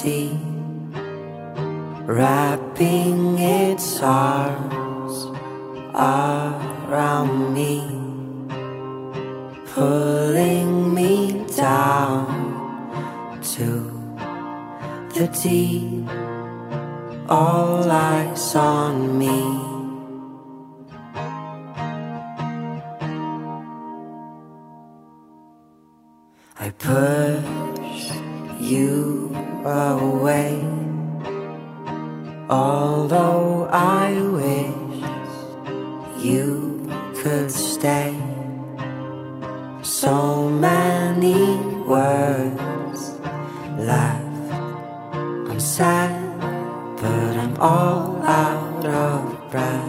sea, wrapping its arms around me, pulling me down to the deep, all eyes on me. I push you away, although I wish you could stay. So many words left unsaid, but I'm all out of breath.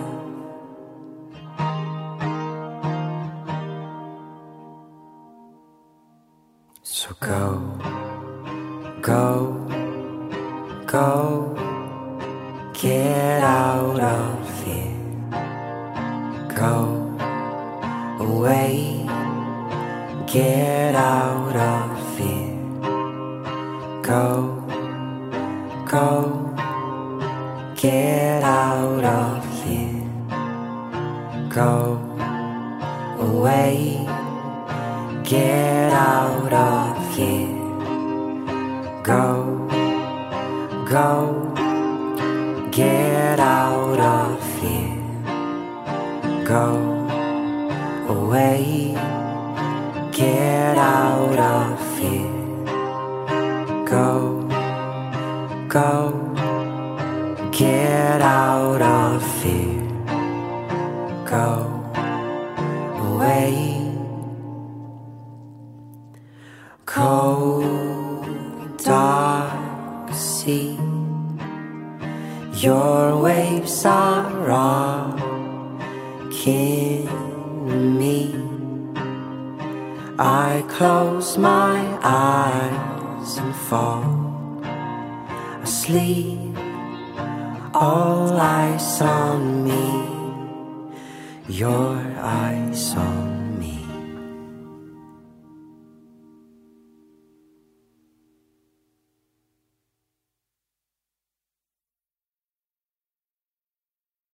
So go, go, go, get out of here. Go away, get out of here. Go, go, get out of here. Go away, get out of here. Go, go, get out of here. Go away, get out of here. Go, go, get out of here. Go away. Cold, dark sea, your waves are rocking me. I close my eyes and fall asleep, all eyes on me, your eyes on me.